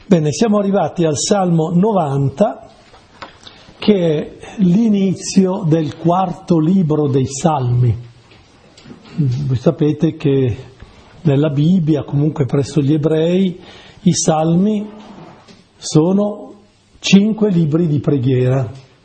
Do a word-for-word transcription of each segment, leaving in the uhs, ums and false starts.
Bene, siamo arrivati al Salmo novanta, che è l'inizio del quarto libro dei Salmi. Voi sapete che nella Bibbia, comunque presso gli ebrei, i Salmi sono cinque libri di preghiera,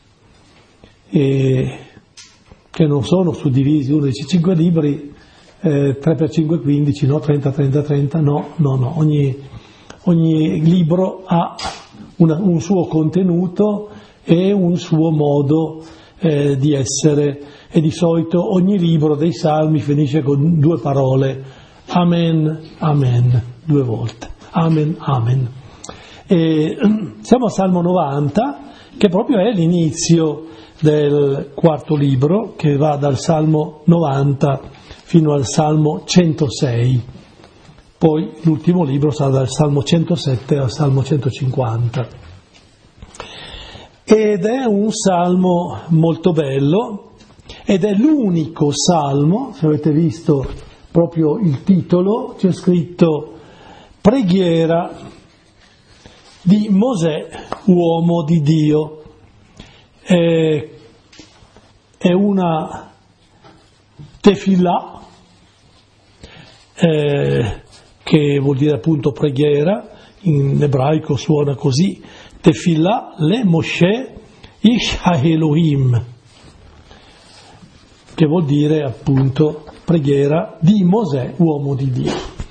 e che non sono suddivisi, uno dice cinque libri, eh, tre per cinque, quindici, no, trenta, trenta, trenta, no, no, no, ogni... Ogni libro ha una, un suo contenuto e un suo modo eh, di essere, e di solito ogni libro dei Salmi finisce con due parole: Amen, Amen, due volte, Amen, Amen. E siamo al Salmo novanta, che proprio è l'inizio del quarto libro, che va dal Salmo novanta fino al Salmo centosei. Poi l'ultimo libro sarà dal Salmo centosette al Salmo centocinquanta. Ed è un salmo molto bello, ed è l'unico salmo, se avete visto proprio il titolo, c'è scritto Preghiera di Mosè, uomo di Dio. È, è una tefillah, eh, che vuol dire appunto preghiera, in ebraico suona così, Tefillah le Moshe Ish HaElohim, che vuol dire appunto preghiera di Mosè, uomo di Dio.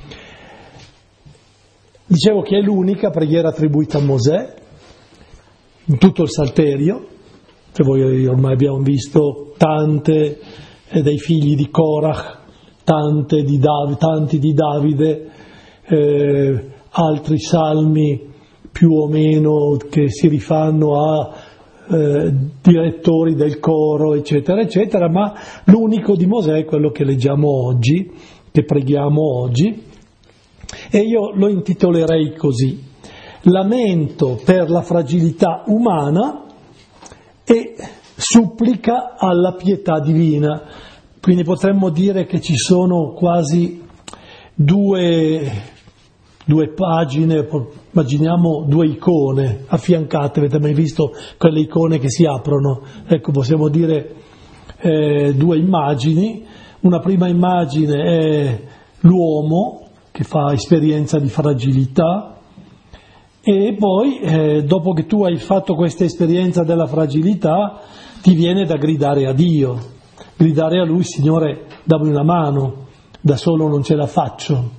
Dicevo che è l'unica preghiera attribuita a Mosè in tutto il Salterio, che voi ormai abbiamo visto tante eh, dei figli di Korach, tante di Dav- tanti di Davide, Eh, altri salmi più o meno che si rifanno a eh, direttori del coro, eccetera, eccetera, ma l'unico di Mosè è quello che leggiamo oggi, che preghiamo oggi, e io lo intitolerei così: Lamento per la fragilità umana e supplica alla pietà divina. Quindi potremmo dire che ci sono quasi due due pagine, immaginiamo due icone affiancate. Avete mai visto quelle icone che si aprono? Ecco, possiamo dire eh, due immagini. Una prima immagine è l'uomo che fa esperienza di fragilità, e poi eh, dopo che tu hai fatto questa esperienza della fragilità ti viene da gridare a Dio, gridare a Lui: Signore, dammi una mano, da solo non ce la faccio.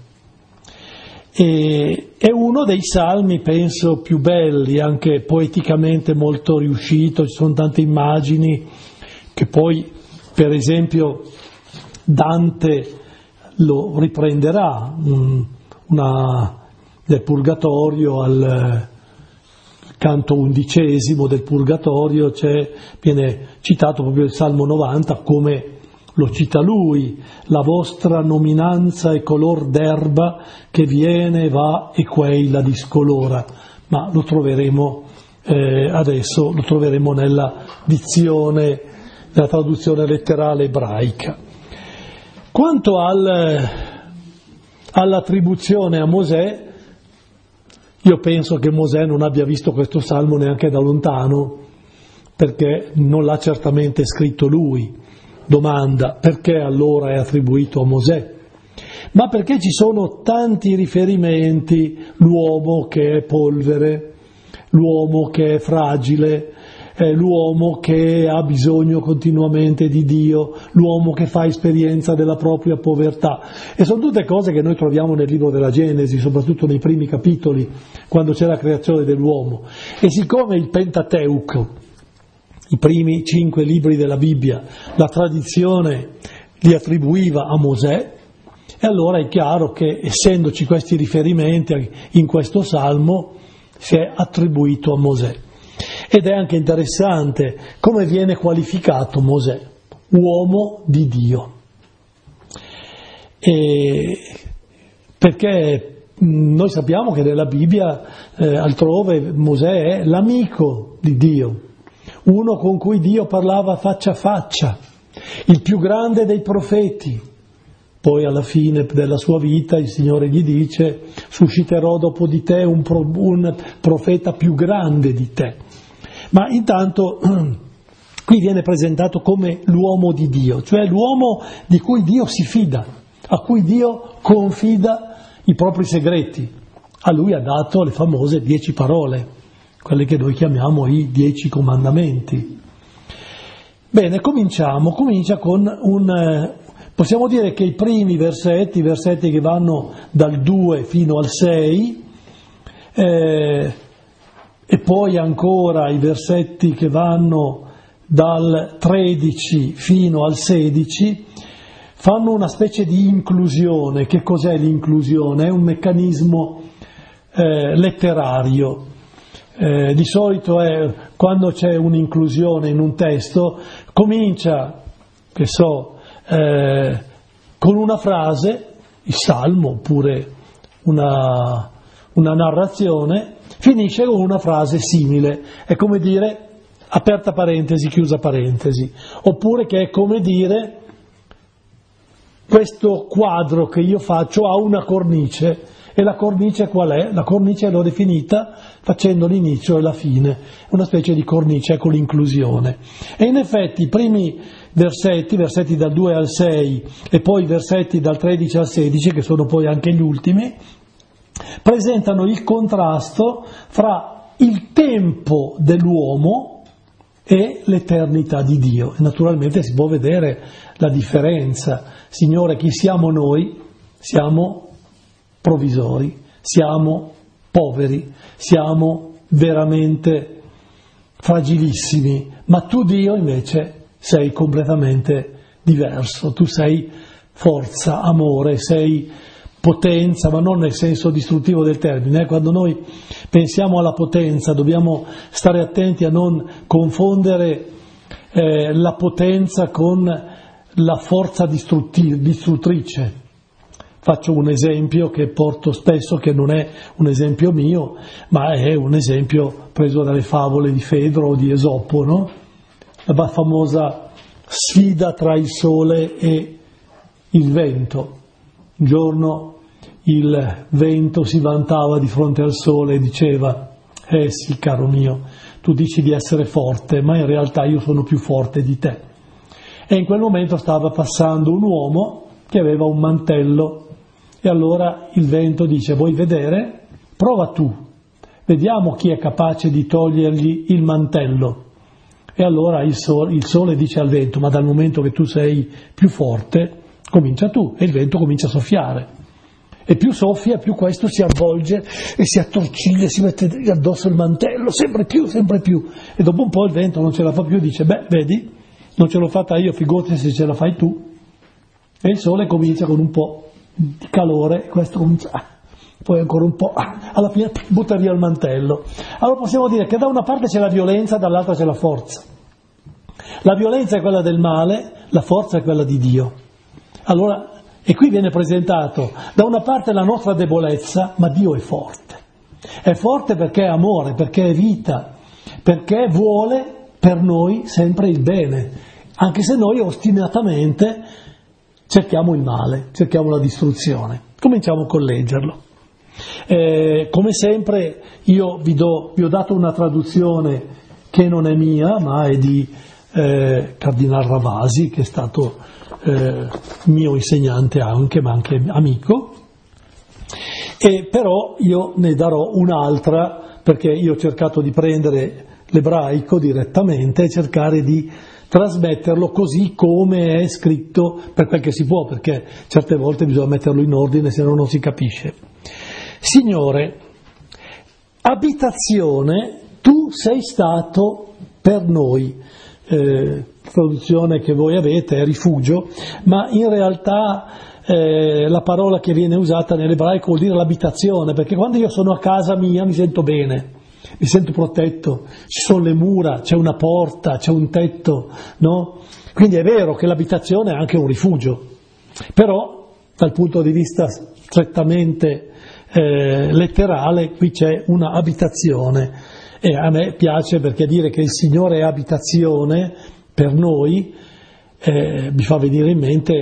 E è uno dei salmi, penso, più belli, anche poeticamente molto riuscito. Ci sono tante immagini che poi, per esempio, Dante lo riprenderà, una del Purgatorio, al canto undicesimo del Purgatorio c'è, viene citato proprio il Salmo novanta come lo cita lui: la vostra nominanza è color d'erba che viene, va e quei la discolora. Ma lo troveremo eh, adesso, lo troveremo nella dizione, nella traduzione letterale ebraica. Quanto al, all'attribuzione a Mosè, io penso che Mosè non abbia visto questo salmo neanche da lontano, perché non l'ha certamente scritto lui. Domanda: perché allora è attribuito a Mosè? Ma perché ci sono tanti riferimenti: l'uomo che è polvere, l'uomo che è fragile, eh, l'uomo che ha bisogno continuamente di Dio, l'uomo che fa esperienza della propria povertà. E sono tutte cose che noi troviamo nel libro della Genesi, soprattutto nei primi capitoli, quando c'è la creazione dell'uomo. E siccome il Pentateuco, i primi cinque libri della Bibbia, la tradizione li attribuiva a Mosè, e allora è chiaro che, essendoci questi riferimenti in questo salmo, si è attribuito a Mosè. Ed è anche interessante come viene qualificato Mosè: uomo di Dio. E perché noi sappiamo che nella Bibbia eh, altrove Mosè è l'amico di Dio, uno con cui Dio parlava faccia a faccia, il più grande dei profeti, poi alla fine della sua vita il Signore gli dice: susciterò dopo di te un, pro, un profeta più grande di te. Ma intanto qui viene presentato come l'uomo di Dio, cioè l'uomo di cui Dio si fida, a cui Dio confida i propri segreti. A lui ha dato le famose dieci parole, quelle che noi chiamiamo i dieci comandamenti. Bene, cominciamo. Comincia con un... Eh, possiamo dire che i primi versetti, i versetti che vanno dal due fino al sei, eh, e poi ancora i versetti che vanno dal tredici fino al sedici, fanno una specie di inclusione. Che cos'è l'inclusione? È un meccanismo eh, letterario. Eh, di solito è quando c'è un'inclusione in un testo, comincia, che so, eh, con una frase, il salmo, oppure una, una narrazione, finisce con una frase simile, è come dire aperta parentesi, chiusa parentesi, oppure che è come dire questo quadro che io faccio ha una cornice. E la cornice qual è? La cornice l'ho definita facendo l'inizio e la fine, una specie di cornice con l'inclusione. E in effetti i primi versetti, versetti dal due al sei e poi i versetti dal tredici al sedici, che sono poi anche gli ultimi, presentano il contrasto fra il tempo dell'uomo e l'eternità di Dio. E naturalmente si può vedere la differenza. Signore, chi siamo noi? Siamo provvisori, siamo poveri, siamo veramente fragilissimi, ma tu Dio invece sei completamente diverso, tu sei forza, amore, sei potenza, ma non nel senso distruttivo del termine. Quando noi pensiamo alla potenza dobbiamo stare attenti a non confondere eh, la potenza con la forza distruttiv- distruttrice. Faccio un esempio che porto spesso, che non è un esempio mio, ma è un esempio preso dalle favole di Fedro o di Esopo, no? La famosa sfida tra il sole e il vento. Un giorno il vento si vantava di fronte al sole e diceva: eh sì, caro mio, tu dici di essere forte, ma in realtà io sono più forte di te. E in quel momento stava passando un uomo che aveva un mantello. E allora il vento dice: vuoi vedere? Prova tu, vediamo chi è capace di togliergli il mantello. E allora il sole, il sole dice al vento: ma dal momento che tu sei più forte, comincia tu. E il vento comincia a soffiare. E più soffia, più questo si avvolge e si attorciglia, si mette addosso il mantello, sempre più, sempre più. E dopo un po' il vento non ce la fa più e dice: beh, vedi, non ce l'ho fatta io, figurati se ce la fai tu. E il sole comincia con un po' di calore, questo comincia, ah, poi ancora un po', ah, alla fine butta via il mantello. Allora possiamo dire che da una parte c'è la violenza, dall'altra c'è la forza. La violenza è quella del male, la forza è quella di Dio. Allora, e qui viene presentato da una parte la nostra debolezza, ma Dio è forte. È forte perché è amore, perché è vita, perché vuole per noi sempre il bene, anche se noi ostinatamente cerchiamo il male, cerchiamo la distruzione. Cominciamo con leggerlo. Eh, come sempre io vi, do, vi ho dato una traduzione che non è mia, ma è di eh, Cardinal Ravasi, che è stato eh, mio insegnante anche, ma anche amico. E però io ne darò un'altra, perché io ho cercato di prendere l'ebraico direttamente e cercare di trasmetterlo così come è scritto, per quel che si può, perché certe volte bisogna metterlo in ordine, se no non si capisce. Signore, abitazione tu sei stato per noi. Eh, traduzione che voi avete è rifugio, ma in realtà eh, la parola che viene usata nell'ebraico vuol dire l'abitazione, perché quando io sono a casa mia mi sento bene, mi sento protetto, ci sono le mura, c'è una porta, c'è un tetto, no? Quindi è vero che l'abitazione è anche un rifugio, però dal punto di vista strettamente eh, letterale qui c'è una abitazione, e a me piace perché dire che il Signore è abitazione per noi eh, mi fa venire in mente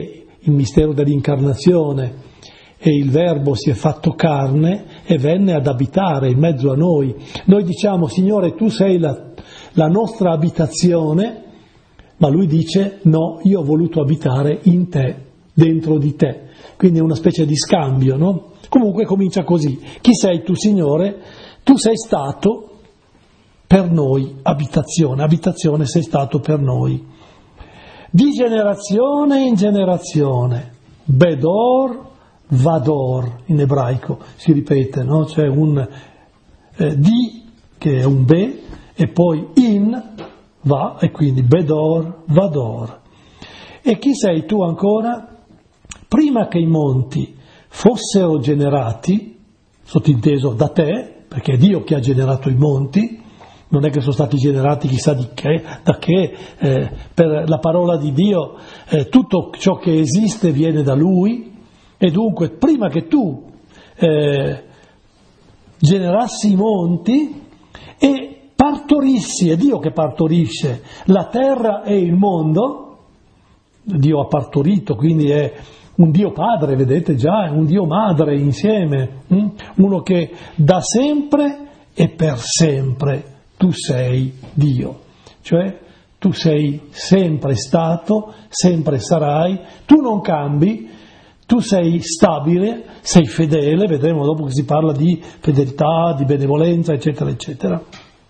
il mistero dell'incarnazione, e il Verbo si è fatto carne e venne ad abitare in mezzo a noi. Noi diciamo: Signore, tu sei la, la nostra abitazione, ma lui dice: no, io ho voluto abitare in te, dentro di te. Quindi è una specie di scambio, no? Comunque comincia così: chi sei tu, Signore? Tu sei stato per noi abitazione, abitazione sei stato per noi. Di generazione in generazione, Bedor Vador, in ebraico si ripete, no? C'è un eh, di che è un be e poi in va, e quindi Bedor Vador. E chi sei tu ancora? Prima che i monti fossero generati, sottinteso da te, perché è Dio che ha generato i monti, non è che sono stati generati chissà di che, da che, eh, per la parola di Dio eh, tutto ciò che esiste viene da Lui. E dunque, prima che tu eh, generassi i monti e partorissi, è Dio che partorisce la terra e il mondo, Dio ha partorito, quindi è un Dio padre, vedete già, è un Dio madre insieme, hm? Uno che da sempre e per sempre tu sei Dio, cioè tu sei sempre stato, sempre sarai, tu non cambi. Tu sei stabile, sei fedele, vedremo dopo che si parla di fedeltà, di benevolenza, eccetera, eccetera.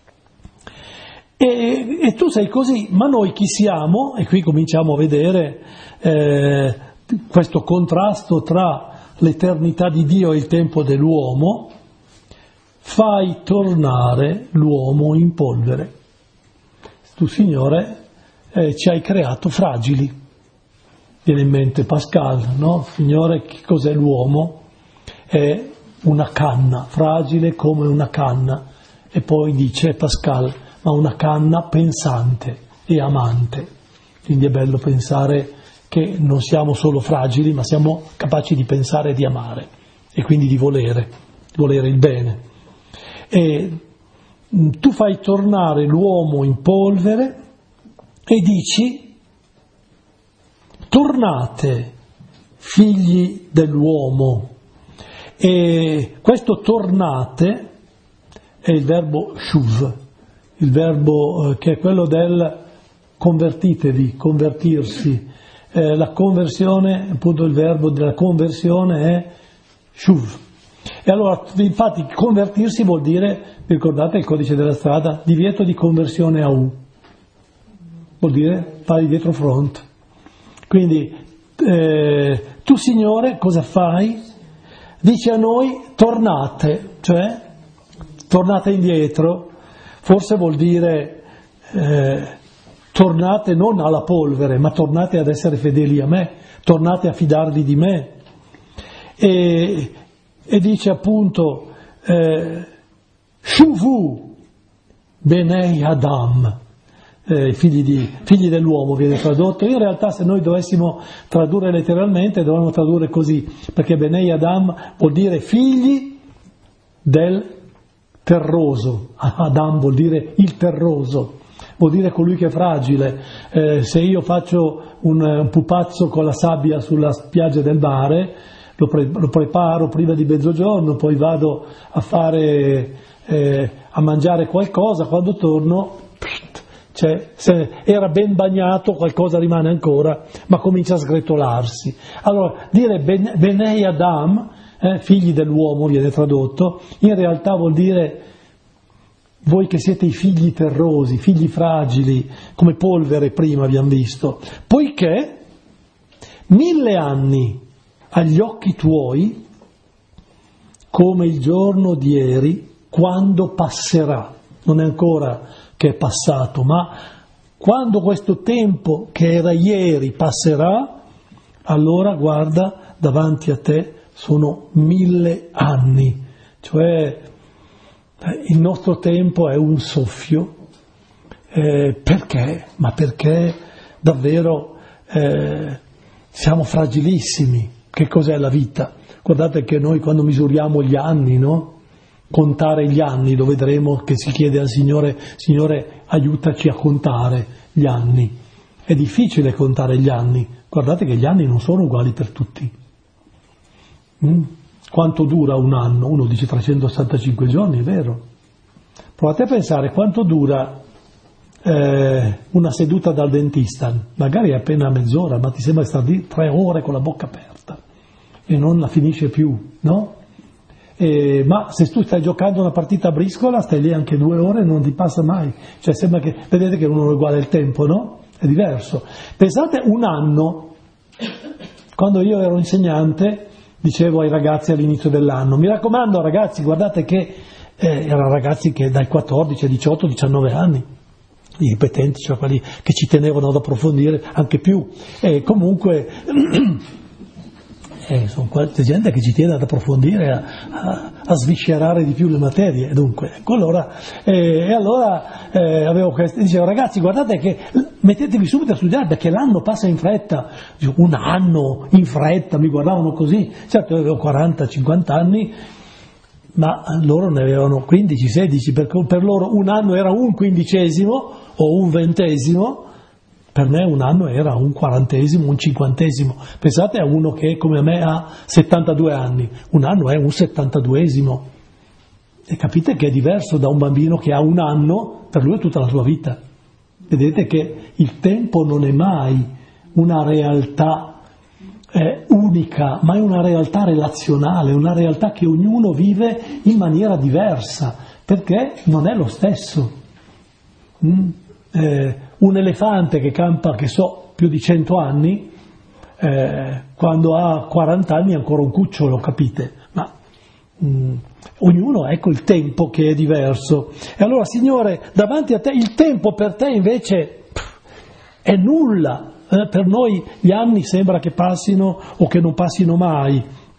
E, e tu sei così, ma noi chi siamo? E qui cominciamo a vedere eh, questo contrasto tra l'eternità di Dio e il tempo dell'uomo. Fai tornare l'uomo in polvere. Tu, Signore, eh, ci hai creato fragili. Viene in mente Pascal, no? Signore, che cos'è l'uomo? È una canna, fragile come una canna. E poi dice Pascal, ma una canna pensante e amante. Quindi è bello pensare che non siamo solo fragili, ma siamo capaci di pensare e di amare, e quindi di volere, di volere il bene. E tu fai tornare l'uomo in polvere e dici: tornate, figli dell'uomo. E questo tornate è il verbo shuv, il verbo eh, che è quello del convertitevi, convertirsi. Eh, la conversione, appunto il verbo della conversione è shuv. E allora, infatti, convertirsi vuol dire, vi ricordate il codice della strada, divieto di conversione a U, vuol dire fare dietro front. Quindi eh, tu, Signore, cosa fai? Dici a noi: tornate, cioè tornate indietro. Forse vuol dire eh, tornate non alla polvere, ma tornate ad essere fedeli a me, tornate a fidarvi di me. E, e dice appunto eh, Shuvu Benei Adam. Eh, figli, di, figli dell'uomo viene tradotto. In realtà, se noi dovessimo tradurre letteralmente, dovremmo tradurre così, perché Benei Adam vuol dire figli del terroso. Adam vuol dire il terroso, vuol dire colui che è fragile. Eh, se io faccio un, un pupazzo con la sabbia sulla spiaggia del mare, lo, pre, lo preparo prima di mezzogiorno, poi vado a fare eh, a mangiare qualcosa, quando torno cioè, se era ben bagnato, qualcosa rimane ancora, ma comincia a sgretolarsi. Allora, dire ben, Benei Adam, eh, figli dell'uomo viene tradotto, in realtà vuol dire voi che siete i figli terrosi, figli fragili, come polvere prima abbiamo visto, poiché mille anni agli occhi tuoi, come il giorno di ieri, quando passerà, non è ancora che è passato, ma quando questo tempo che era ieri passerà, allora guarda, davanti a te sono mille anni, cioè il nostro tempo è un soffio. Eh, perché? Ma perché davvero eh, siamo fragilissimi. Che cos'è la vita? Guardate che noi quando misuriamo gli anni, no? Contare gli anni, lo vedremo che si chiede al Signore: Signore, aiutaci a contare gli anni. È difficile contare gli anni, guardate che gli anni non sono uguali per tutti. Mm? Quanto dura un anno? Uno dice trecentosessantacinque giorni, è vero. Provate a pensare quanto dura eh, una seduta dal dentista, magari è appena mezz'ora, ma ti sembra stare lì tre ore con la bocca aperta e non la finisce più, no? Eh, ma se tu stai giocando una partita a briscola, stai lì anche due ore e non ti passa mai. Cioè sembra che, vedete che non è uguale il tempo, no? È diverso. Pensate un anno, quando io ero insegnante, dicevo ai ragazzi all'inizio dell'anno, mi raccomando ragazzi, guardate che eh, erano ragazzi che dai quattordici ai diciotto diciannove anni, i ripetenti, cioè quelli che ci tenevano ad approfondire, anche più. E comunque... Eh, sono quante gente che ci tiene ad approfondire, a, a, a sviscerare di più le materie, dunque, ecco, allora, eh, e allora eh, avevo questo, dicevo ragazzi guardate che mettetevi subito a studiare perché l'anno passa in fretta. Dico, un anno in fretta, mi guardavano così, certo io avevo quaranta cinquanta anni, ma loro ne avevano quindici sedici, perché per loro un anno era un quindicesimo o un ventesimo. Per me un anno era un quarantesimo, un cinquantesimo. Pensate a uno che come me ha settantadue anni, un anno è un settantaduesimo. E capite che è diverso da un bambino che ha un anno, per lui è tutta la sua vita. Vedete che il tempo non è mai una realtà eh, unica, ma è una realtà relazionale, una realtà che ognuno vive in maniera diversa, perché non è lo stesso. Mm? Eh, un elefante che campa, che so, più di cento anni, eh, quando ha quaranta anni è ancora un cucciolo, capite? Ma mh, ognuno, ecco il tempo che è diverso. E allora, Signore, davanti a te, il tempo per te invece pff, è nulla. Eh, per noi gli anni sembra che passino o che non passino mai.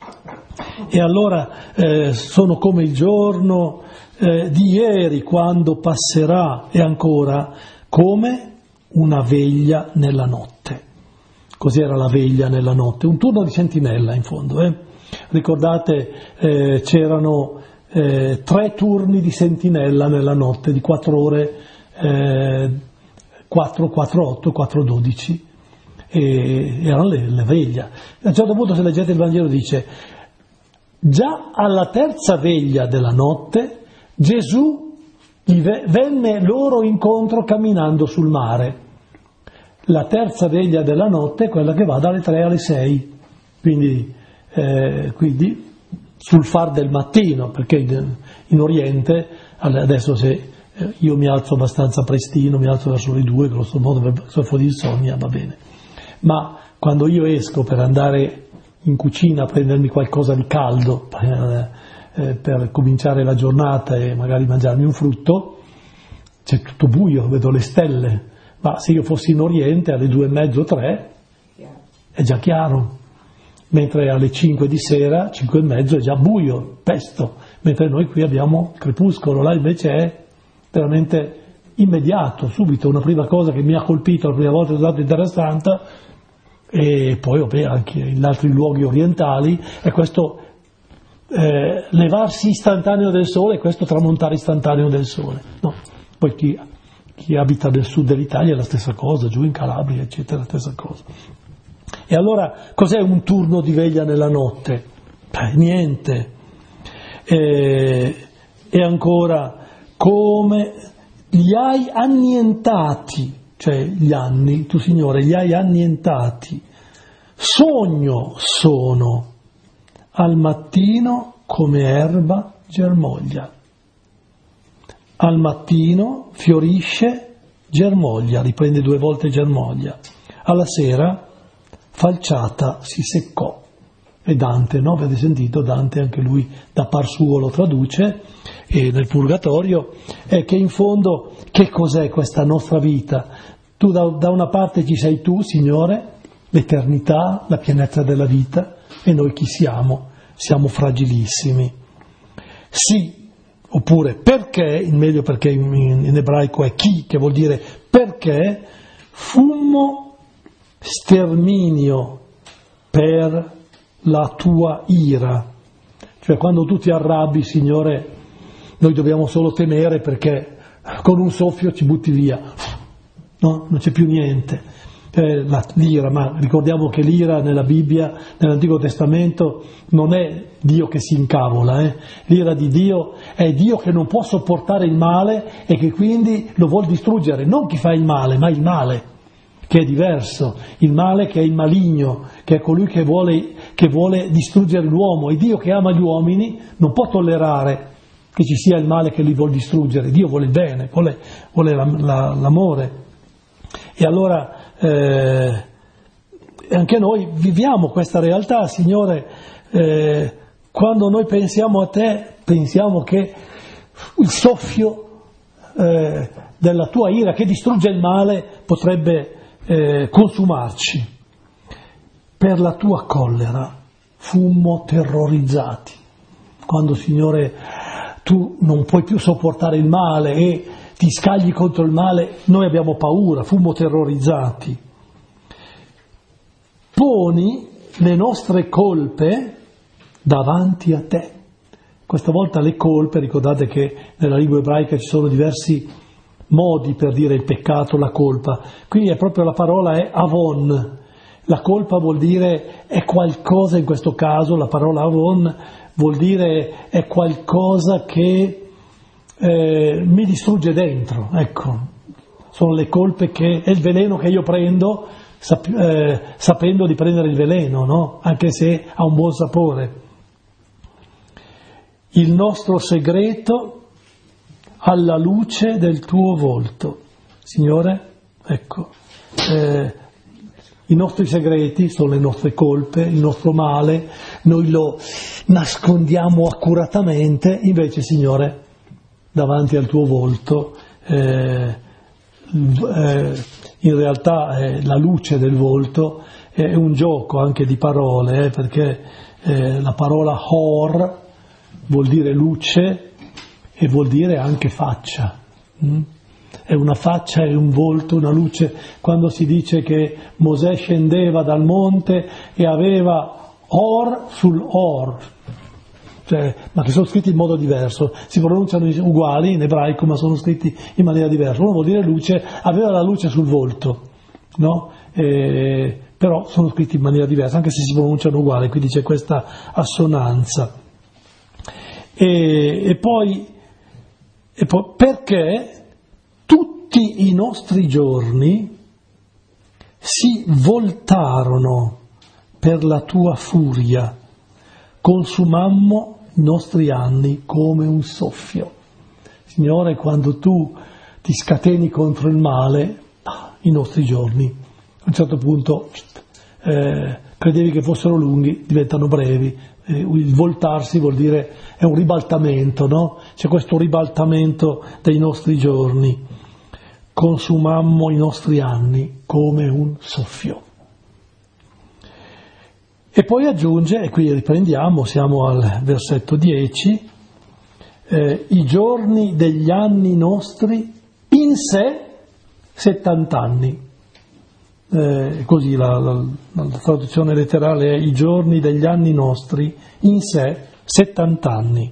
E allora eh, sono come il giorno eh, di ieri, quando passerà, e ancora come una veglia nella notte. Cos'era la veglia nella notte? Un turno di sentinella in fondo. Eh? Ricordate, eh, c'erano eh, tre turni di sentinella nella notte, di quattro ore, eh, quattro, quattro, otto, quattro, dodici, e erano le, le veglie. A un certo punto, se leggete il Vangelo, dice, già alla terza veglia della notte, Gesù venne loro incontro camminando sul mare. La terza veglia della notte è quella che va dalle tre alle sei, quindi, eh, quindi sul far del mattino, perché in, in Oriente, adesso se io mi alzo abbastanza prestino, mi alzo verso le due, grosso modo per soffro di insonnia, va bene, ma quando io esco per andare in cucina a prendermi qualcosa di caldo, per, eh, per cominciare la giornata e magari mangiarmi un frutto, c'è tutto buio, vedo le stelle. Ma se io fossi in Oriente alle due e mezzo, tre, è già chiaro, mentre alle cinque di sera, cinque e mezzo è già buio, pesto, mentre noi qui abbiamo crepuscolo, là invece è veramente immediato, subito. Una prima cosa che mi ha colpito la prima volta che sono stato in Terra Santa, e poi vabbè, anche in altri luoghi orientali, è questo eh, levarsi istantaneo del sole e questo tramontare istantaneo del sole. No, poi chi... Chi abita nel sud dell'Italia è la stessa cosa, giù in Calabria, eccetera, la stessa cosa. E allora, cos'è un turno di veglia nella notte? Beh, niente. E, e ancora, come li hai annientati, cioè gli anni, tu Signore, li hai annientati. Sogno sono, al mattino come erba germoglia. Al mattino fiorisce, germoglia, riprende due volte germoglia. Alla sera falciata si seccò. E Dante, no? Avete sentito? Dante anche lui da par suo lo traduce, e nel Purgatorio, è che in fondo che cos'è questa nostra vita? Tu da, da una parte ci sei tu, Signore, l'eternità, la pienezza della vita, e noi chi siamo? Siamo fragilissimi. Sì. Oppure perché, il meglio perché in, in ebraico è chi, che vuol dire perché, fummo sterminio per la tua ira. Cioè quando tu ti arrabbi, Signore, noi dobbiamo solo temere perché con un soffio ci butti via, no? Non c'è più niente. eh, la, l'ira, ma ricordiamo che l'ira nella Bibbia, nell'Antico Testamento, non è Dio che si incavola, eh. L'ira di Dio è Dio che non può sopportare il male e che quindi lo vuol distruggere, non chi fa il male, ma il male, che è diverso, il male che è il maligno, che è colui che vuole, che vuole distruggere l'uomo, e Dio che ama gli uomini non può tollerare che ci sia il male che li vuol distruggere. Dio vuole il bene, vuole, vuole la, la, l'amore. E allora eh, anche noi viviamo questa realtà, Signore, eh, quando noi pensiamo a Te, pensiamo che il soffio eh, della Tua ira che distrugge il male potrebbe eh, consumarci. Per la Tua collera fummo terrorizzati. Quando, Signore, Tu non puoi più sopportare il male e ti scagli contro il male, noi abbiamo paura, fummo terrorizzati. Poni le nostre colpe davanti a Te. Questa volta le colpe, ricordate che nella lingua ebraica ci sono diversi modi per dire il peccato, la colpa. Qui è proprio la parola è avon. La colpa vuol dire è qualcosa, in questo caso la parola avon vuol dire è qualcosa che Eh, mi distrugge dentro, ecco, sono le colpe che è il veleno che io prendo sap- eh, sapendo di prendere il veleno, no? Anche se ha un buon sapore. Il nostro segreto alla luce del Tuo volto, Signore, ecco, eh, i nostri segreti sono le nostre colpe, il nostro male, noi lo nascondiamo accuratamente, invece, Signore, davanti al Tuo volto, eh, eh, in realtà eh, la luce del volto è un gioco anche di parole, eh, perché eh, la parola hor vuol dire luce e vuol dire anche faccia. Mm? È una faccia, è un volto, una luce. Quando si dice che Mosè scendeva dal monte e aveva or sul or, Cioè, ma che sono scritti in modo diverso, si pronunciano uguali in ebraico ma sono scritti in maniera diversa. Uno vuol dire luce, aveva la luce sul volto, no? E, però sono scritti in maniera diversa, anche se si pronunciano uguali, quindi c'è questa assonanza. E, e, poi, e poi perché tutti i nostri giorni si voltarono per la Tua furia, consumammo i nostri anni come un soffio. Signore, quando Tu ti scateni contro il male, i nostri giorni, a un certo punto eh, credevi che fossero lunghi, diventano brevi. Eh, il voltarsi vuol dire, è un ribaltamento, no? C'è questo ribaltamento dei nostri giorni. Consumammo i nostri anni come un soffio. E poi aggiunge, e qui riprendiamo, siamo al versetto dieci, eh, i giorni degli anni nostri in sé settant'anni. Eh, così la, la, la traduzione letterale è i giorni degli anni nostri in sé settant'anni.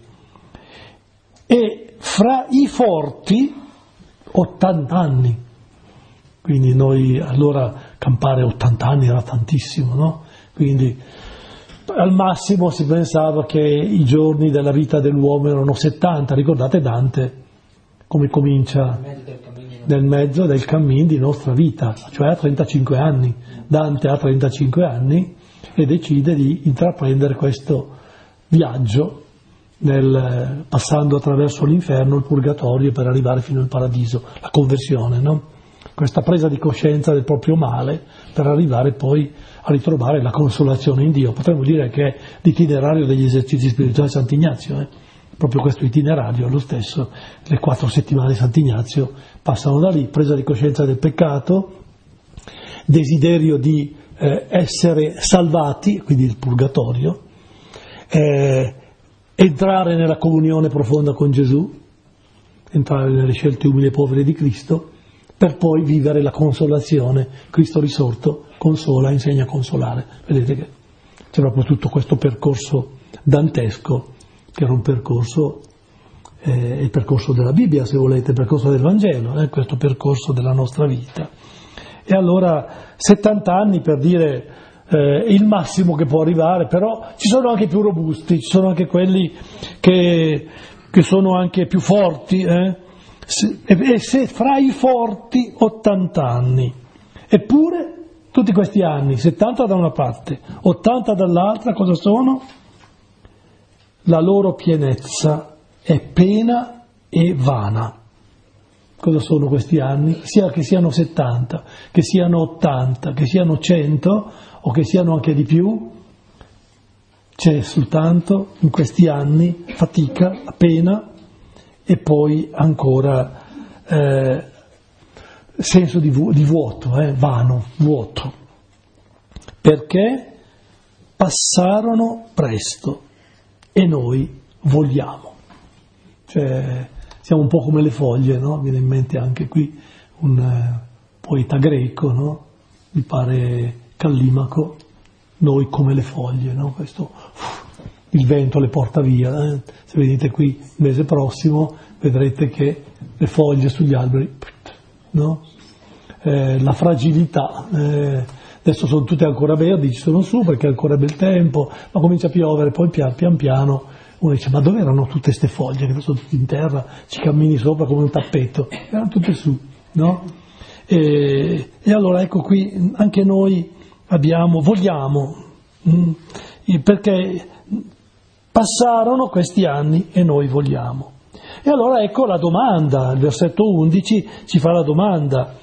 E fra i forti ottanta anni. Quindi noi allora campare ottanta anni era tantissimo, no? Quindi al massimo si pensava che i giorni della vita dell'uomo erano settanta. Ricordate Dante come comincia? Nel mezzo del cammin di nostra vita, cioè a trentacinque anni. Dante ha trentacinque anni e decide di intraprendere questo viaggio nel, passando attraverso l'inferno, il purgatorio, per arrivare fino al paradiso, la conversione, no? Questa presa di coscienza del proprio male per arrivare poi a ritrovare la consolazione in Dio. Potremmo dire che è l'itinerario degli esercizi spirituali di Sant'Ignazio, eh? Proprio questo itinerario è lo stesso. Le quattro settimane di Sant'Ignazio passano da lì: presa di coscienza del peccato, desiderio di eh, essere salvati, quindi il purgatorio, eh, entrare nella comunione profonda con Gesù, entrare nelle scelte umili e povere di Cristo, per poi vivere la consolazione. Cristo risorto consola, insegna a consolare. Vedete che c'è proprio tutto questo percorso dantesco, che era un percorso, eh, il percorso della Bibbia, se volete, il percorso del Vangelo, eh, questo percorso della nostra vita. E allora settanta anni per dire eh, il massimo che può arrivare, però ci sono anche più robusti, ci sono anche quelli che, che sono anche più forti, eh? se, e se fra i forti ottanta anni, eppure tutti questi anni, settanta da una parte, ottanta dall'altra, cosa sono? La loro pienezza è pena e vana. Cosa sono questi anni? Sia che siano settanta, che siano ottanta, che siano cento o che siano anche di più, c'è soltanto in questi anni fatica, pena e poi ancora eh, senso di, vu- di vuoto, eh, vano, vuoto, perché passarono presto e noi vogliamo. Cioè, siamo un po' come le foglie, no? Viene in mente anche qui un eh, poeta greco, no? Mi pare Callimaco, noi come le foglie, no? Questo, uff, il vento le porta via. Eh? Se venite qui il mese prossimo vedrete che le foglie sugli alberi, no? Eh, la fragilità, eh, adesso sono tutte ancora verdi, ci sono su perché è ancora bel tempo, ma comincia a piovere, poi pian pian piano uno dice: ma dove erano tutte queste foglie che sono tutte in terra, ci cammini sopra come un tappeto? Erano tutte su, no? E, e allora ecco qui anche noi abbiamo, vogliamo, mh, perché passarono questi anni e noi vogliamo. E allora ecco la domanda, il versetto undici ci fa la domanda: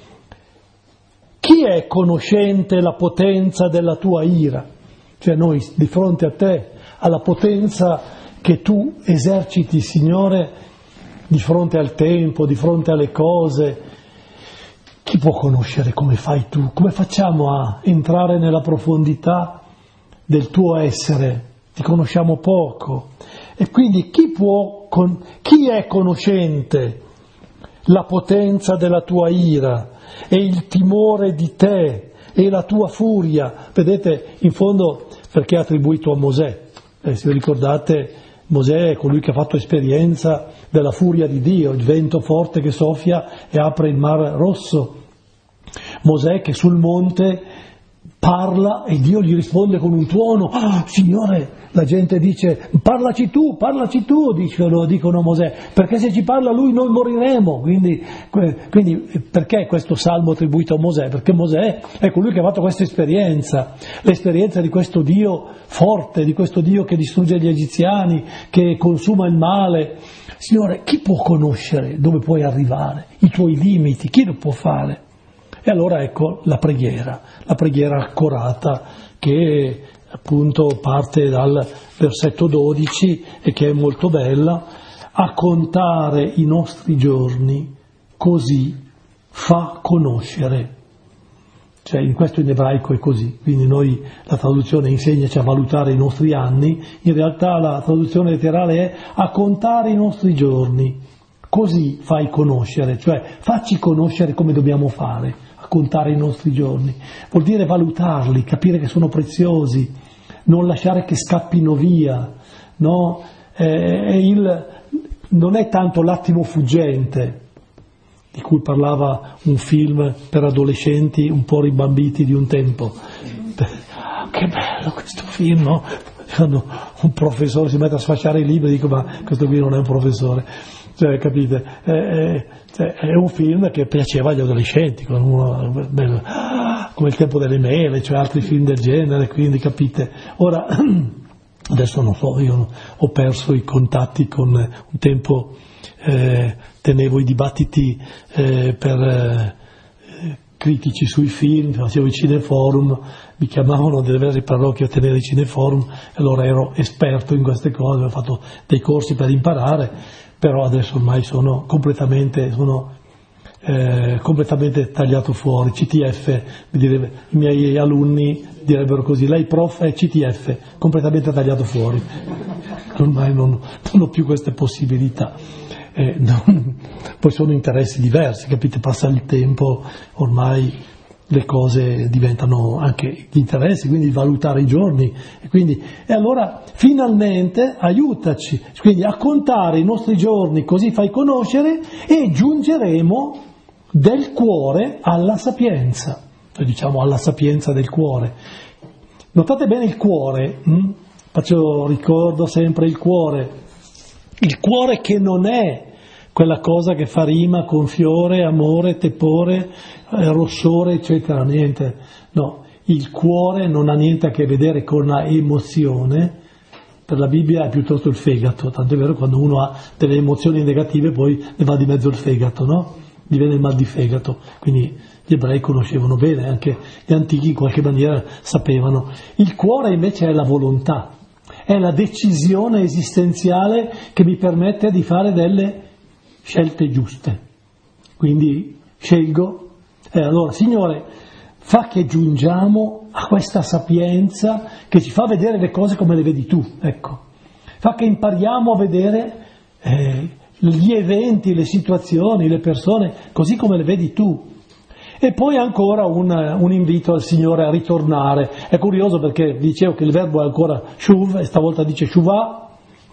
chi è conoscente la potenza della tua ira? Cioè noi di fronte a te, alla potenza che tu eserciti, Signore, di fronte al tempo, di fronte alle cose, chi può conoscere come fai tu? Come facciamo a entrare nella profondità del tuo essere? Ti conosciamo poco. E quindi chi può, con, chi è conoscente la potenza della tua ira e il timore di te e la tua furia? Vedete, in fondo, perché è attribuito a Mosè? Eh, se vi ricordate, Mosè è colui che ha fatto esperienza della furia di Dio, il vento forte che soffia e apre il mar Rosso. Mosè che sul monte parla e Dio gli risponde con un tuono: oh, Signore, la gente dice: parlaci tu, parlaci tu, dicono, dicono a Mosè, perché se ci parla lui noi moriremo. Quindi, quindi perché questo salmo attribuito a Mosè? Perché Mosè è colui che ha fatto questa esperienza, l'esperienza di questo Dio forte, di questo Dio che distrugge gli egiziani, che consuma il male. Signore, chi può conoscere dove puoi arrivare, i tuoi limiti, chi lo può fare? E allora ecco la preghiera, la preghiera accorata che appunto parte dal versetto dodici e che è molto bella: a contare i nostri giorni, così fa conoscere. Cioè in questo in ebraico è così, quindi noi la traduzione insegnaci a valutare i nostri anni, in realtà la traduzione letterale è a contare i nostri giorni, così fai conoscere, cioè facci conoscere come dobbiamo fare. Contare i nostri giorni vuol dire valutarli, capire che sono preziosi, non lasciare che scappino via, no? È il, non è tanto l'attimo fuggente di cui parlava un film per adolescenti un po' ribambiti di un tempo. Che bello questo film, no? Quando un professore si mette a sfasciare i libri, dico: ma questo qui non è un professore. Cioè, capite? È, è, è un film che piaceva agli adolescenti, come Il tempo delle mele, cioè altri film del genere, quindi capite. Ora, adesso non so, io ho perso i contatti con un tempo, eh, tenevo i dibattiti eh, per eh, critici sui film, facevo i cineforum, mi chiamavano delle vere parrocchie a tenere i cineforum, e allora ero esperto in queste cose, ho fatto dei corsi per imparare, però adesso ormai sono completamente, sono, eh, completamente tagliato fuori. C T F, mi direbbe, i miei alunni direbbero così: lei prof è C T F, completamente tagliato fuori. Ormai non, non ho più queste possibilità. Eh, non, poi sono interessi diversi, capite? Passa il tempo, ormai le cose diventano anche gli interessi, quindi valutare i giorni, e quindi e allora finalmente aiutaci, quindi a contare i nostri giorni, così fai conoscere, e giungeremo del cuore alla sapienza. noi diciamo alla sapienza del cuore. Notate bene il cuore, hm? Faccio ricordo sempre il cuore, il cuore che non è quella cosa che fa rima con fiore, amore, tepore, eh, rossore, eccetera, niente, no, il cuore non ha niente a che vedere con la emozione. Per la Bibbia è piuttosto il fegato, tanto è vero quando uno ha delle emozioni negative poi ne va di mezzo il fegato, no? Diviene il mal di fegato, quindi gli ebrei conoscevano bene, anche gli antichi in qualche maniera sapevano. Il cuore invece è la volontà, è la decisione esistenziale che mi permette di fare delle scelte giuste. Quindi scelgo, e allora Signore, fa che giungiamo a questa sapienza che ci fa vedere le cose come le vedi tu, ecco. Fa che impariamo a vedere eh, gli eventi, le situazioni, le persone, così come le vedi tu. E poi ancora un, un invito al Signore a ritornare. È curioso perché dicevo che il verbo è ancora shuv, e stavolta dice shuvah,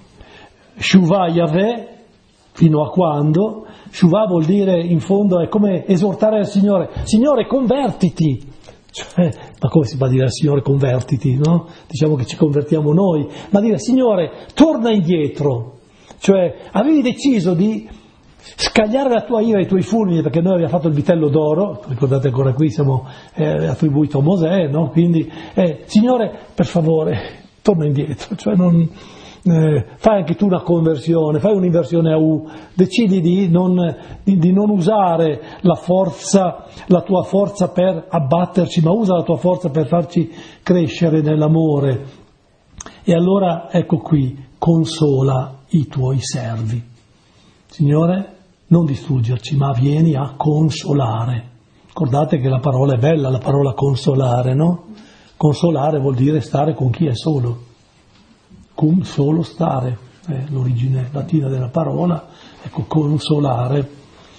shuvah Yahweh, fino a quando? Shuvah vuol dire, in fondo, è come esortare al Signore, Signore convertiti, cioè, ma come si va a dire al Signore convertiti, no? Diciamo che ci convertiamo noi, ma dire Signore torna indietro, cioè avevi deciso di scagliare la tua ira e i tuoi fulmini, perché noi abbiamo fatto il vitello d'oro, ricordate ancora qui, siamo eh, attribuito a Mosè, no? Quindi, eh, Signore, per favore, torna indietro, cioè non, eh, fai anche tu una conversione, fai un'inversione a U, decidi di non, di, di non usare la forza, la tua forza per abbatterci, ma usa la tua forza per farci crescere nell'amore. E allora, ecco qui, consola i tuoi servi. Signore, non distruggerci, ma vieni a consolare. Ricordate che la parola è bella, la parola consolare, no? Consolare vuol dire stare con chi è solo. Cum solo stare, è l'origine latina della parola, ecco, consolare.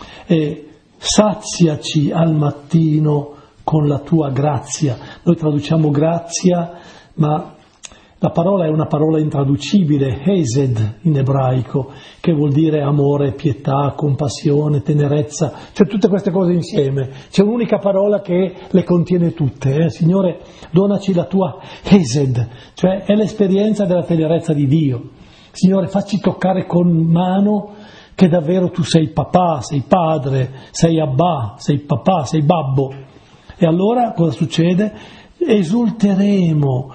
E saziaci al mattino con la tua grazia. Noi traduciamo grazia, ma la parola è una parola intraducibile, hesed in ebraico, che vuol dire amore, pietà, compassione, tenerezza, cioè tutte queste cose insieme. C'è un'unica parola che le contiene tutte, eh? Signore, donaci la tua hesed, cioè è l'esperienza della tenerezza di Dio. Signore, facci toccare con mano che davvero tu sei papà, sei padre, sei abbà, sei papà, sei babbo. E allora cosa succede? Esulteremo,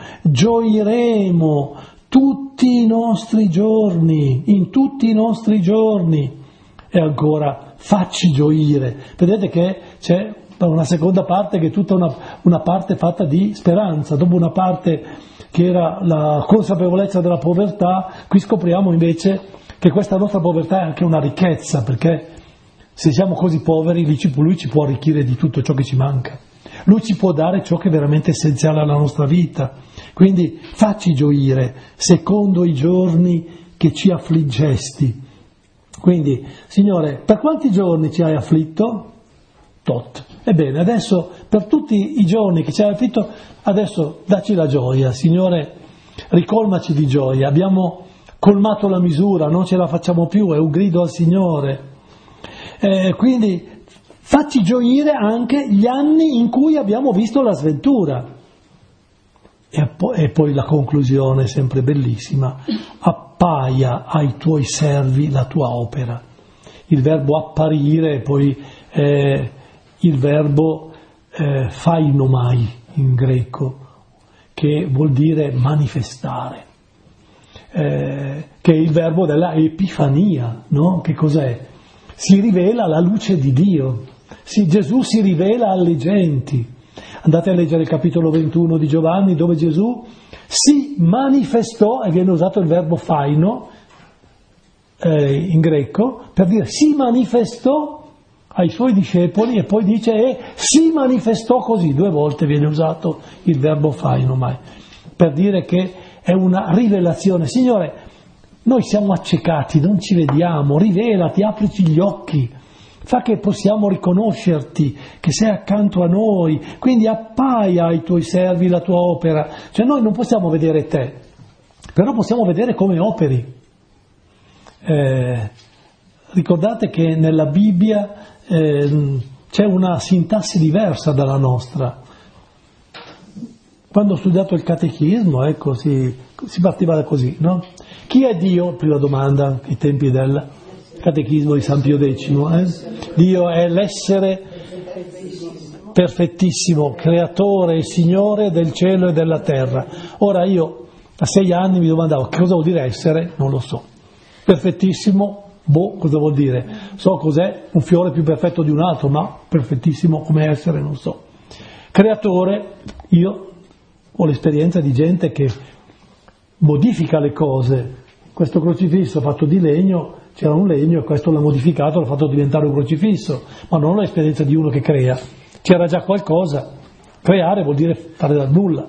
gioiremo tutti i nostri giorni, in tutti i nostri giorni. E ancora, facci gioire. Vedete che c'è una seconda parte che è tutta una, una parte fatta di speranza. Dopo una parte che era la consapevolezza della povertà, qui scopriamo invece che questa nostra povertà è anche una ricchezza, perché se siamo così poveri, lui ci può arricchire di tutto ciò che ci manca. Lui ci può dare ciò che è veramente essenziale alla nostra vita. Quindi facci gioire secondo i giorni che ci affliggesti. Quindi, Signore, per quanti giorni ci hai afflitto? Tot. Ebbene, adesso per tutti i giorni che ci hai afflitto, adesso dacci la gioia. Signore, ricolmaci di gioia. Abbiamo colmato la misura, non ce la facciamo più, è un grido al Signore. Eh, quindi facci gioire anche gli anni in cui abbiamo visto la sventura. E poi, e poi la conclusione, sempre bellissima, appaia ai tuoi servi la tua opera. Il verbo apparire, poi eh, il verbo eh, phainomai in greco, che vuol dire manifestare, eh, che è il verbo della epifania, no? Che cos'è? Si rivela la luce di Dio. Sì, Gesù si rivela alle genti. Andate a leggere il capitolo ventuno di Giovanni, dove Gesù si manifestò, e viene usato il verbo phaino eh, in greco, per dire si manifestò ai suoi discepoli, e poi dice e si manifestò così, due volte viene usato il verbo phaino, mai, per dire che è una rivelazione. Signore, noi siamo accecati, non ci vediamo, rivelati, aprici gli occhi, fa che possiamo riconoscerti, che sei accanto a noi, quindi appaia ai tuoi servi la tua opera. Cioè noi non possiamo vedere te, però possiamo vedere come operi. Eh, ricordate che nella Bibbia eh, c'è una sintassi diversa dalla nostra. Quando ho studiato il catechismo, ecco, si, si partiva da così, no? Chi è Dio? Prima domanda, ai tempi del catechismo di San Pio X. Eh? Dio è l'essere perfettissimo, creatore e signore del cielo e della terra. Ora io a sei anni mi domandavo che cosa vuol dire essere, non lo so. Perfettissimo, boh, cosa vuol dire? So cos'è un fiore più perfetto di un altro, ma perfettissimo come essere non so. Creatore, io ho l'esperienza di gente che modifica le cose. Questo crocifisso fatto di legno, c'era un legno e questo l'ha modificato, l'ha fatto diventare un crocifisso, ma non ho l'esperienza di uno che crea. C'era già qualcosa. Creare vuol dire fare dal nulla.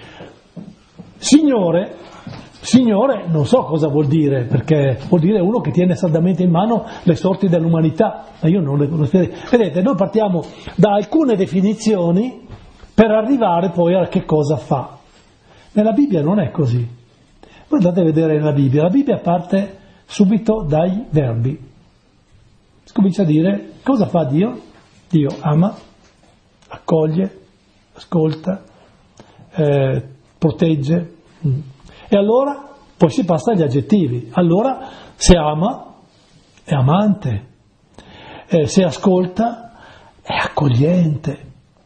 Signore, Signore non so cosa vuol dire, perché vuol dire uno che tiene saldamente in mano le sorti dell'umanità, ma io non le conosco. Vedete, noi partiamo da alcune definizioni per arrivare poi a che cosa fa. Nella Bibbia non è così. Voi andate a vedere nella Bibbia, la Bibbia parte subito dai verbi. Si comincia a dire cosa fa Dio? Dio ama, accoglie, ascolta, eh, protegge. E allora poi si passa agli aggettivi. Allora se ama è amante, eh, se ascolta è accogliente,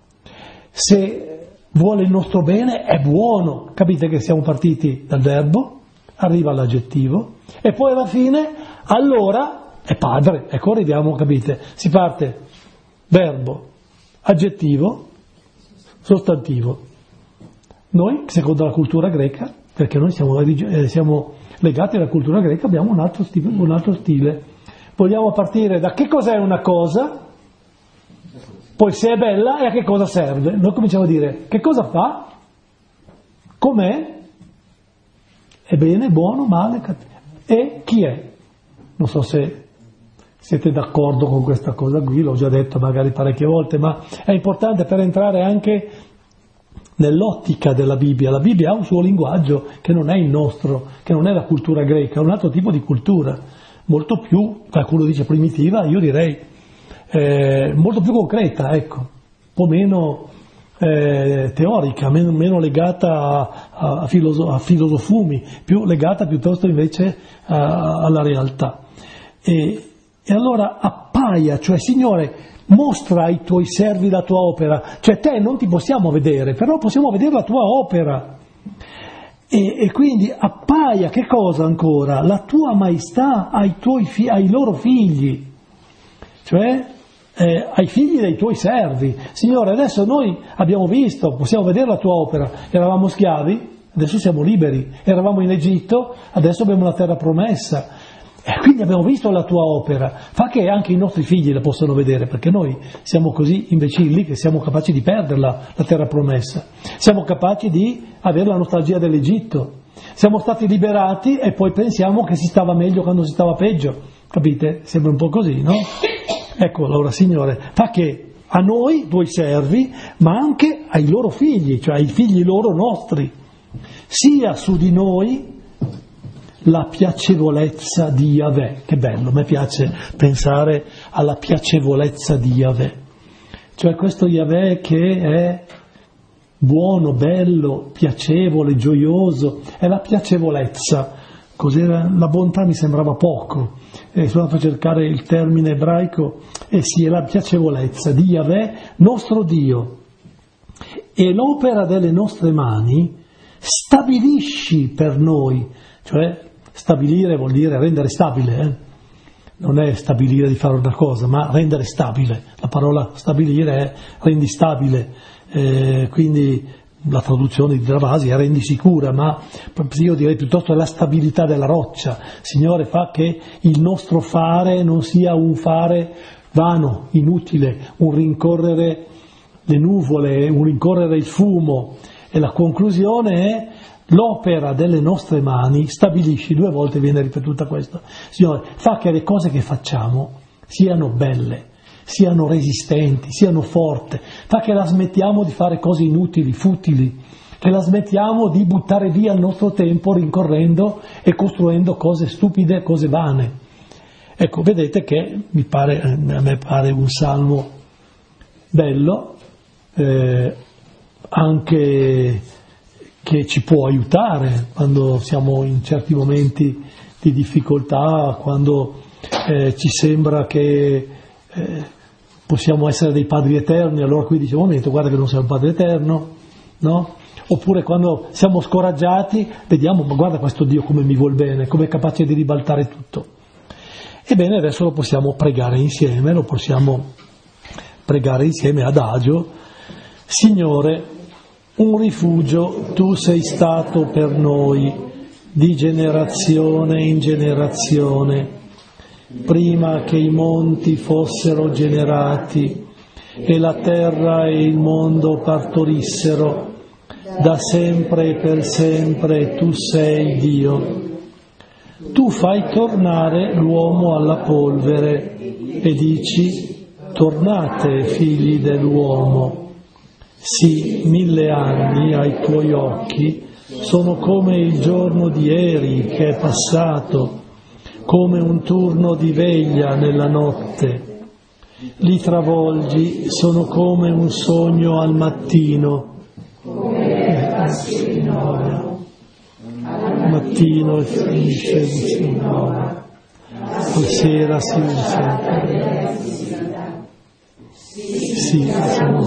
se vuole il nostro bene è buono. Capite che siamo partiti dal verbo, arriva all'aggettivo e poi alla fine allora è padre. Ecco, arriviamo, capite? Si parte verbo, aggettivo, sostantivo. Noi, secondo la cultura greca, perché noi siamo, eh, siamo legati alla cultura greca, abbiamo un altro, stile, un altro stile. Vogliamo partire da che cos'è una cosa, poi se è bella e a che cosa serve. Noi cominciamo a dire che cosa fa, com'è, è bene, buono, male, cattivo, e chi è. Non so se siete d'accordo con questa cosa qui, l'ho già detto magari parecchie volte, ma è importante per entrare anche nell'ottica della Bibbia. La Bibbia ha un suo linguaggio che non è il nostro, che non è la cultura greca, è un altro tipo di cultura, molto più, qualcuno dice primitiva, io direi eh, molto più concreta, ecco, un po' meno eh, teorica, meno, meno legata a, a, filoso- a filosofumi, più legata piuttosto invece a, alla realtà. E, e allora appaia, cioè Signore, mostra ai tuoi servi la tua opera, cioè te non ti possiamo vedere, però possiamo vedere la tua opera. E, e quindi appaia che cosa ancora? La tua maestà ai, tuoi fi- ai loro figli, cioè eh, ai figli dei tuoi servi. Signore, adesso noi abbiamo visto, possiamo vedere la tua opera, eravamo schiavi, adesso siamo liberi, eravamo in Egitto, adesso abbiamo la terra promessa. E quindi abbiamo visto la tua opera, fa che anche i nostri figli la possano vedere, perché noi siamo così imbecilli che siamo capaci di perderla, la terra promessa, siamo capaci di avere la nostalgia dell'Egitto, siamo stati liberati e poi pensiamo che si stava meglio quando si stava peggio, capite? Sembra un po' così, no? Ecco, allora Signore, fa che a noi, tuoi servi, ma anche ai loro figli, cioè ai figli loro nostri, sia su di noi la piacevolezza di Yahweh. Che bello, a me piace pensare alla piacevolezza di Yahweh, cioè questo Yahweh che è buono, bello, piacevole, gioioso, è la piacevolezza. Cos'era? La bontà mi sembrava poco, e sono andato a cercare il termine ebraico, e sì, è la piacevolezza di Yahweh, nostro Dio, e l'opera delle nostre mani stabilisci per noi, cioè stabilire vuol dire rendere stabile, eh? Non è stabilire di fare una cosa, ma rendere stabile. La parola stabilire è rendi stabile, eh, quindi la traduzione di Travasi è rendi sicura, ma io direi piuttosto la stabilità della roccia. Signore, fa che il nostro fare non sia un fare vano, inutile, un rincorrere le nuvole, un rincorrere il fumo. E la conclusione è: l'opera delle nostre mani stabilisci, due volte viene ripetuta questo. Signore, fa che le cose che facciamo siano belle, siano resistenti, siano forti, fa che la smettiamo di fare cose inutili, futili, che la smettiamo di buttare via il nostro tempo rincorrendo e costruendo cose stupide, cose vane. Ecco, vedete che mi pare, a me pare un salmo bello, eh, anche che ci può aiutare quando siamo in certi momenti di difficoltà, quando eh, ci sembra che eh, possiamo essere dei padri eterni, allora qui dice un momento, guarda che non sei un padre eterno, no? Oppure quando siamo scoraggiati, vediamo, ma guarda questo Dio come mi vuol bene, come è capace di ribaltare tutto. Ebbene, adesso lo possiamo pregare insieme, lo possiamo pregare insieme adagio. Signore, un rifugio tu sei stato per noi, di generazione in generazione, prima che i monti fossero generati e la terra e il mondo partorissero, da sempre e per sempre tu sei Dio. Tu fai tornare l'uomo alla polvere e dici: tornate, figli dell'uomo. Sì, mille anni ai tuoi occhi sono come il giorno di ieri che è passato, come un turno di veglia nella notte. Li travolgi, sono come un sogno al mattino. Signore, al mattino e finisce il Signore, la sera si usa. Sì, siamo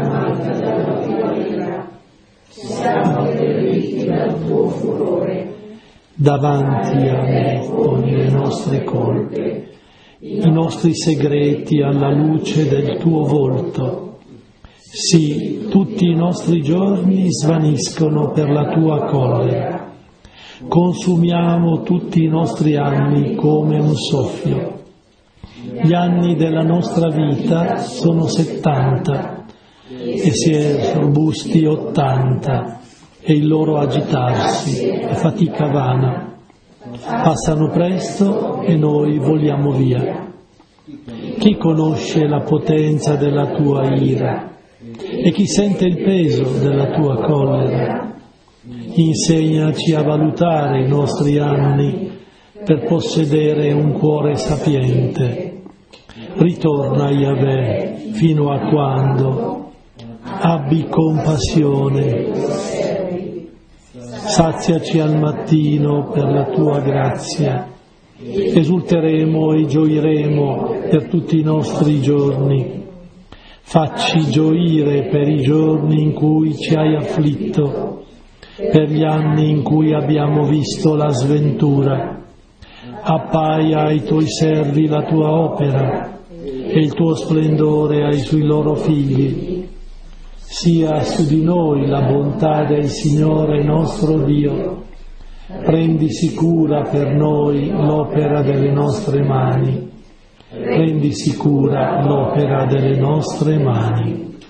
feriti dal tuo furore. Davanti a me poni le nostre colpe, i nostri segreti alla luce del tuo volto. Sì, tutti i nostri giorni svaniscono per la tua collera. Consumiamo tutti i nostri anni come un soffio. Gli anni della nostra vita sono settanta e si è robusti ottanta, e il loro agitarsi è fatica vana. Passano presto e noi voliamo via. Chi conosce la potenza della tua ira e chi sente il peso della tua collera? Insegnaci a valutare i nostri anni per possedere un cuore sapiente. Ritorna, Yahweh, fino a quando? Abbi compassione. Saziaci al mattino per la tua grazia. Esulteremo e gioiremo per tutti i nostri giorni. Facci gioire per i giorni in cui ci hai afflitto, per gli anni in cui abbiamo visto la sventura. Appaia ai tuoi servi la tua opera e il tuo splendore ai sui loro figli. Sia su di noi la bontà del Signore nostro Dio. Prendisi cura per noi l'opera delle nostre mani. Prendisi cura l'opera delle nostre mani.